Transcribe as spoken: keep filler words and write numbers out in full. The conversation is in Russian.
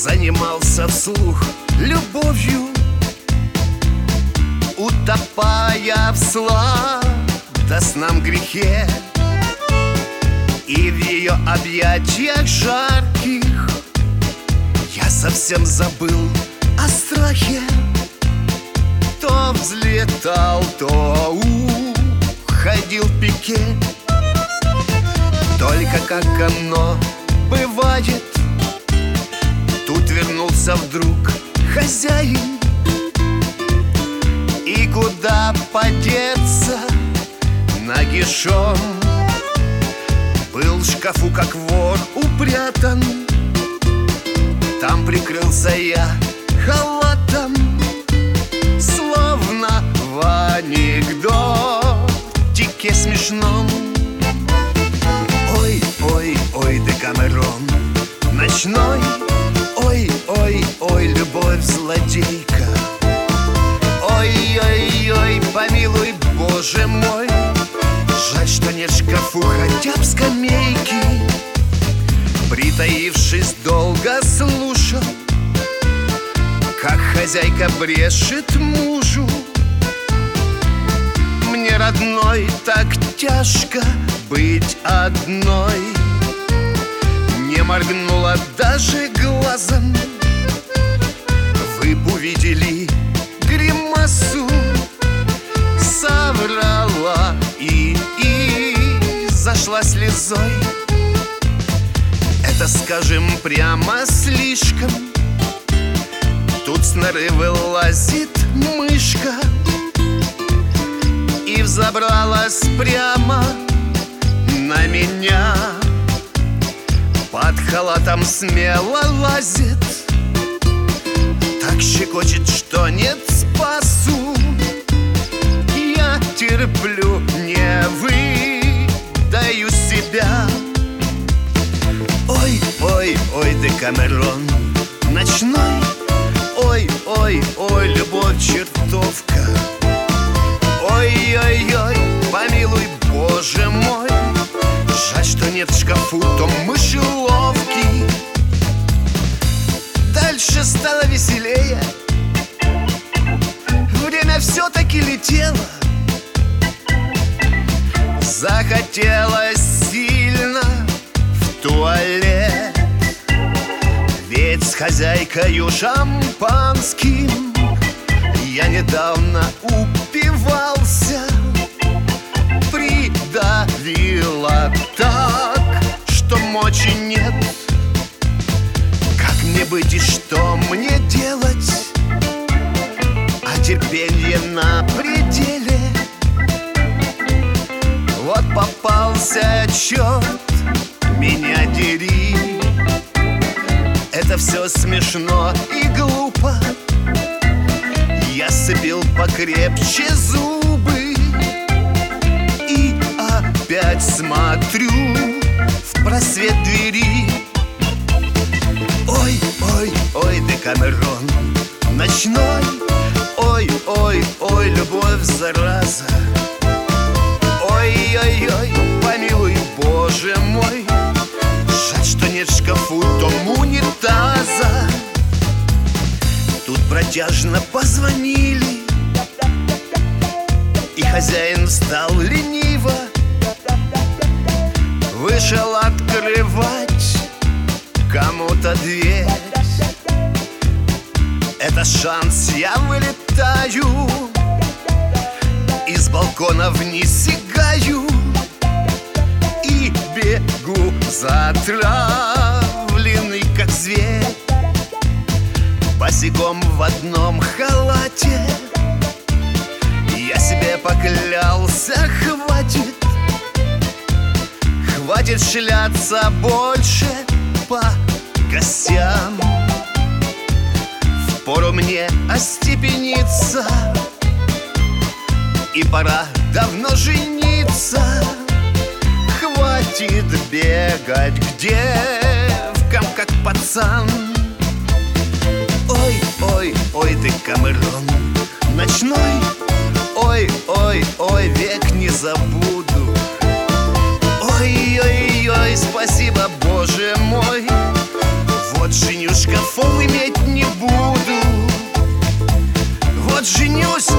занимался вслух любовью, утопая в сладостном грехе. И в ее объятиях жарких я совсем забыл о страхе. То взлетал, то уходил в пике. Только как оно бывает, тут вернулся вдруг хозяин. И куда подеться нагишом, был в шкафу, как вор, упрятан. Там прикрылся я халатом, словно в анекдотике смешном. Ой, ой, ой, Декамерон ночной. Ой, ой, ой, любовь злодейка. Ой, ой, ой, помилуй, Боже мой. Жаль, что нет в шкафу хотя б скамейки. Притаившись, долго слушал, как хозяйка брешет мужу. Мне, родной, так тяжко быть одной. Не моргнула даже глазом. Вы б увидели гримасу. Соврала и, и зашла слезой. Это, скажем прямо, слишком. Тут с норы вылазит мышка и взобралась прямо на меня. Под халатом смело лазит, так щекочет, что нет спасу. Я терплю, не выдаю себя. Ой, ой, ой, Декамерон ночной. Ой, ой, ой, любовь чертовка. Ой, ой, ой, помилуй, Боже мой. Жаль, что нет в шкафу том мышеловки. Дальше стало веселее. Время все-таки летело. Захотелось сильно в туалет. Ведь с хозяйкою шампанским я недавно упивался. Придавила так, что мочи нет. Как мне быть и что мне делать? А терпенье на пределе. Вот попался черт, меня дери. Это все смешно и глупо. Я сцепил покрепче зубы и опять смотрю в просвет двери. Ой, ой, ой, Декамерон ночной. Ой, ой, ой, любовь зараза. Ой, ой, ой, помилуй, Боже мой. Жаль, что нет в шкафу том унитаза. Тут протяжно позвонили, и хозяин встал лениво. Вышел открывать кому-то дверь. Это шанс, я вылетаю. Из балкона вниз сигаю и бегу затравленный, как зверь. Босиком в одном халате. Я себе поклялся, хватит. Хватит шляться больше по гостям. Впору мне остепениться, и пора давно жениться. Хватит бегать к девкам, как пацан. Ой, ой, ой, Декамерон ночной. Ой, ой, ой, век не забуду. Ой, ой, ой, спасибо, Боже мой. Вот же женю шкафов иметь не буду. Вот женюсь